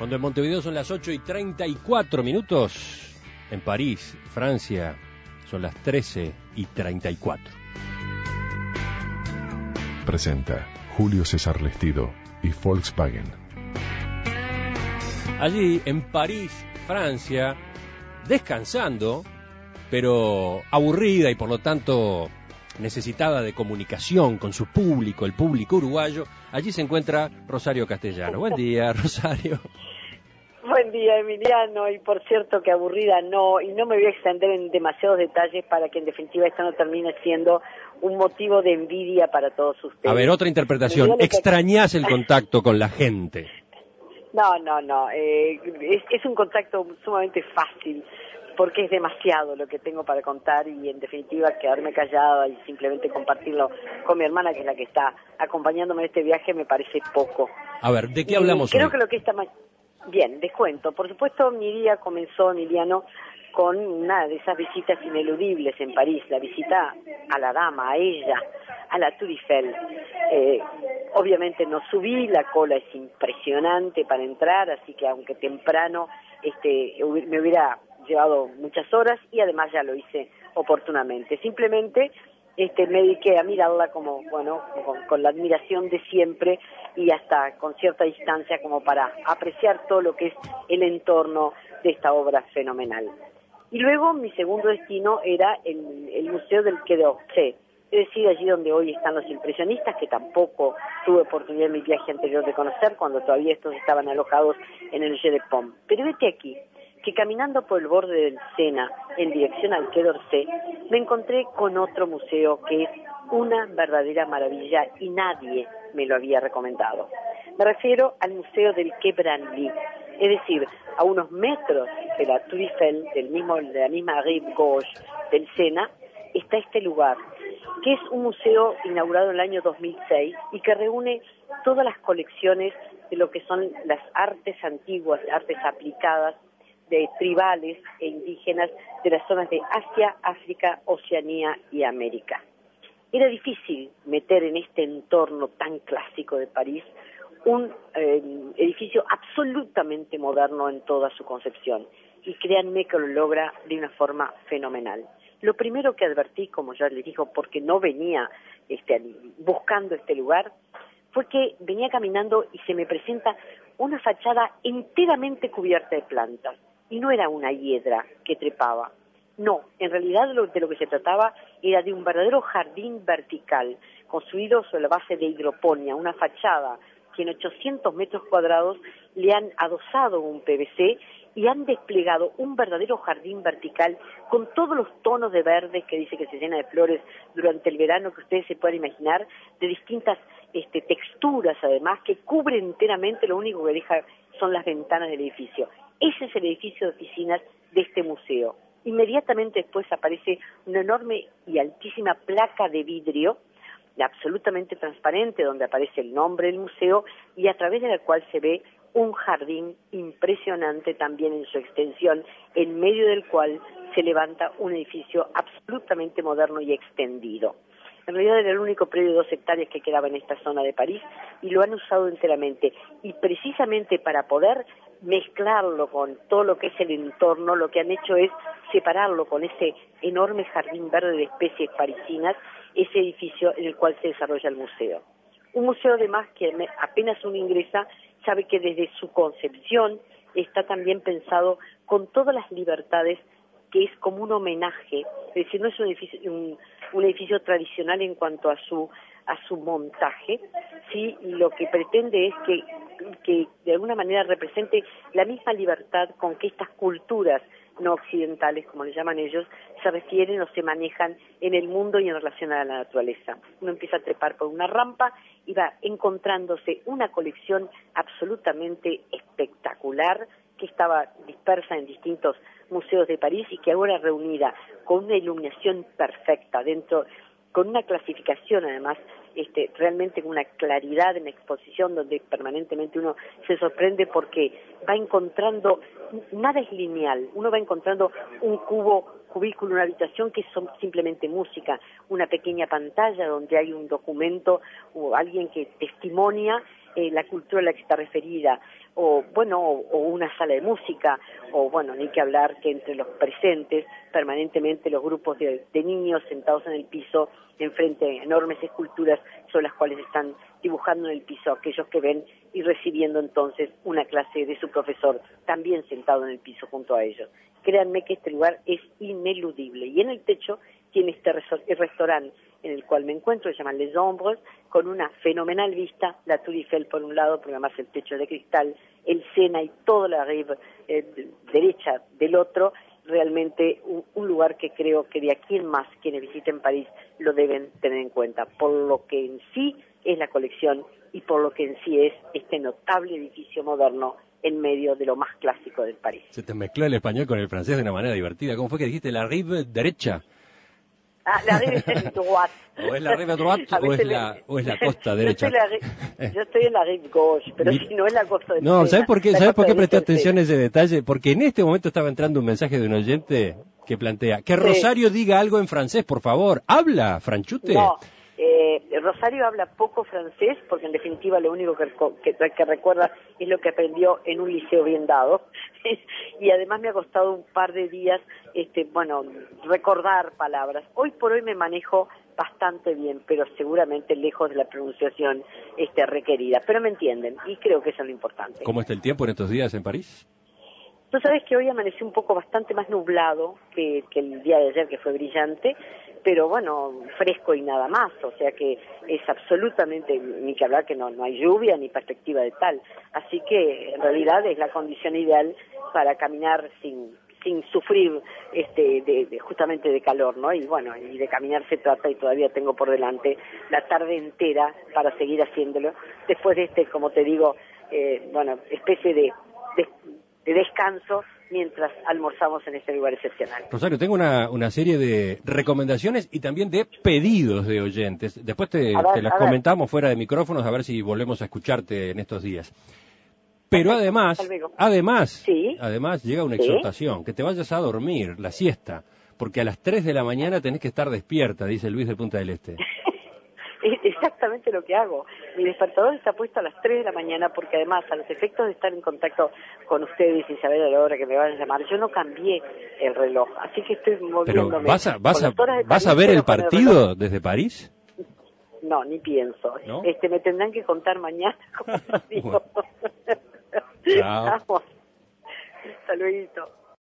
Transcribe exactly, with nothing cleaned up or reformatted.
Cuando en Montevideo son las ocho y treinta y cuatro minutos, en París, Francia, son las trece y treinta y cuatro. Presenta Julio César Lestido y Volkswagen. Allí, en París, Francia, descansando, pero aburrida y por lo tanto necesitada de comunicación con su público, el público uruguayo, allí se encuentra Rosario Castellano. Buen día, Rosario. Buen día, Emiliano, y por cierto que aburrida no, y no me voy a extender en demasiados detalles para que en definitiva esto no termine siendo un motivo de envidia para todos ustedes. A ver, otra interpretación, ¿extrañás el contacto con la gente? No, no, no, eh, es, es un contacto sumamente fácil, porque es demasiado lo que tengo para contar y en definitiva quedarme callada y simplemente compartirlo con mi hermana, que es la que está acompañándome en este viaje, me parece poco. A ver, ¿de qué hablamos y creo hoy? que lo que esta mañana... Bien, les cuento. Por supuesto, mi día comenzó, Emiliano, con una de esas visitas ineludibles en París, la visita a la dama, a ella, a la Tour Eiffel. Eh, obviamente no subí, la cola es impresionante para entrar, así que aunque temprano este, me hubiera llevado muchas horas y además ya lo hice oportunamente. Simplemente este, me dediqué a mirarla como, bueno, con, con la admiración de siempre y hasta con cierta distancia como para apreciar todo lo que es el entorno de esta obra fenomenal. Y luego mi segundo destino era el, el Museo del Quai d'Orsay, es decir, allí donde hoy están los impresionistas, que tampoco tuve oportunidad en mi viaje anterior de conocer, cuando todavía estos estaban alojados en el Jeu de Paume. Pero vete aquí, que caminando por el borde del Sena, en dirección al Quai d'Orsay, me encontré con otro museo que es una verdadera maravilla y nadie me lo había recomendado. Me refiero al Museo del Quai Branly, es decir, a unos metros de la Tour Eiffel, del mismo, de la misma rive gauche del Sena, está este lugar, que es un museo inaugurado en el año dos mil seis y que reúne todas las colecciones de lo que son las artes antiguas, artes aplicadas, de tribales e indígenas de las zonas de Asia, África, Oceanía y América. Era difícil meter en este entorno tan clásico de París un eh, edificio absolutamente moderno en toda su concepción, y créanme que lo logra de una forma fenomenal. Lo primero que advertí, como ya les digo, porque no venía este, buscando este lugar, fue que venía caminando y se me presenta una fachada enteramente cubierta de plantas, y no era una hiedra que trepaba. No, en realidad lo, de lo que se trataba era de un verdadero jardín vertical, construido sobre la base de hidroponía, una fachada que en ochocientos metros cuadrados le han adosado un P V C y han desplegado un verdadero jardín vertical con todos los tonos de verde que dice que se llena de flores durante el verano, que ustedes se puedan imaginar, de distintas este, texturas además, que cubre enteramente, lo único que deja son las ventanas del edificio. Ese es el edificio de oficinas de este museo. Inmediatamente después aparece una enorme y altísima placa de vidrio, absolutamente transparente, donde aparece el nombre del museo y a través de la cual se ve un jardín impresionante también en su extensión, en medio del cual se levanta un edificio absolutamente moderno y extendido. En realidad era el único predio de dos hectáreas que quedaba en esta zona de París y lo han usado enteramente. Y precisamente para poder mezclarlo con todo lo que es el entorno, lo que han hecho es separarlo con ese enorme jardín verde de especies parisinas, ese edificio en el cual se desarrolla el museo. Un museo además que apenas uno ingresa sabe que desde su concepción está también pensado con todas las libertades, que es como un homenaje, es decir, no es un edificio, un, un edificio tradicional en cuanto a su a su montaje, sí, lo que pretende es que, que de alguna manera represente la misma libertad con que estas culturas no occidentales, como le llaman ellos, se refieren o se manejan en el mundo y en relación a la naturaleza. Uno empieza a trepar por una rampa y va encontrándose una colección absolutamente espectacular que estaba dispersa en distintos museos de París y que ahora reunida con una iluminación perfecta dentro, con una clasificación además este, realmente con una claridad en la exposición donde permanentemente uno se sorprende porque va encontrando, nada es lineal, uno va encontrando un cubo, cubículo, una habitación que son simplemente música, una pequeña pantalla donde hay un documento o alguien que testimonia eh, la cultura a la que está referida, o bueno, o, o una sala de música, o bueno, ni que hablar que entre los presentes permanentemente los grupos de, de niños sentados en el piso enfrente a enormes esculturas sobre las cuales están dibujando en el piso aquellos que ven y recibiendo entonces una clase de su profesor también sentado en el piso junto a ellos. Créanme que este lugar es ineludible y en el techo tiene este restaurante en el cual me encuentro, se llama Les Ombres, con una fenomenal vista, la Tour Eiffel por un lado, porque además el techo es de cristal, el Sena y toda la rive eh, derecha del otro, realmente un, un lugar que creo que de aquí en más quienes visiten París lo deben tener en cuenta, por lo que en sí es la colección y por lo que en sí es este notable edificio moderno en medio de lo más clásico del París. Se te mezcló el español con el francés de una manera divertida. ¿Cómo fue que dijiste la rive derecha? Ah, la rive droite. O es la rive droite o es la, o es la costa derecha. Yo estoy, la, yo estoy en la rive gauche, pero Mi... si no es la costa derecha. No, ¿sabes por qué, ¿sabes por qué presté atención a ese detalle? Porque en este momento estaba entrando un mensaje de un oyente que plantea que sí. Rosario diga algo en francés, por favor. ¿Habla, Franchute? No. Eh, Rosario habla poco francés porque en definitiva lo único que, que, que recuerda es lo que aprendió en un liceo bien dado y además me ha costado un par de días este, bueno, recordar palabras. Hoy por hoy me manejo bastante bien, pero seguramente lejos de la pronunciación este, requerida, pero me entienden y creo que eso es lo importante. ¿Cómo está el tiempo en estos días en París? Tú sabes que hoy amaneció un poco bastante más nublado que, que el día de ayer, que fue brillante, pero bueno, fresco y nada más, o sea que es absolutamente, ni que hablar que no, no hay lluvia ni perspectiva de tal, así que en realidad es la condición ideal para caminar sin sin sufrir este de, de justamente de calor, ¿no? Y bueno, y de caminar se trata y todavía tengo por delante la tarde entera para seguir haciéndolo, después de este, como te digo, eh, bueno, especie de, de de descanso mientras almorzamos en este lugar excepcional. Rosario, tengo una, una serie de recomendaciones y también de pedidos de oyentes. Después te, ver, te las comentamos ver. fuera de micrófonos a ver si volvemos a escucharte en estos días. Pero además, además, ¿sí? además llega una exhortación, ¿sí? que te vayas a dormir, la siesta, porque a las tres de la mañana tenés que estar despierta, dice Luis de Punta del Este. Es exactamente lo que hago. Mi despertador está puesto a las tres de la mañana porque además a los efectos de estar en contacto con ustedes y saber a la hora que me van a llamar, yo no cambié el reloj, así que estoy moviéndome. ¿Pero vas a, vas a, vas a ver el partido desde París? No, ni pienso. ¿No? Este, me tendrán que contar mañana, como digo. Chao. Vamos. Hasta luego.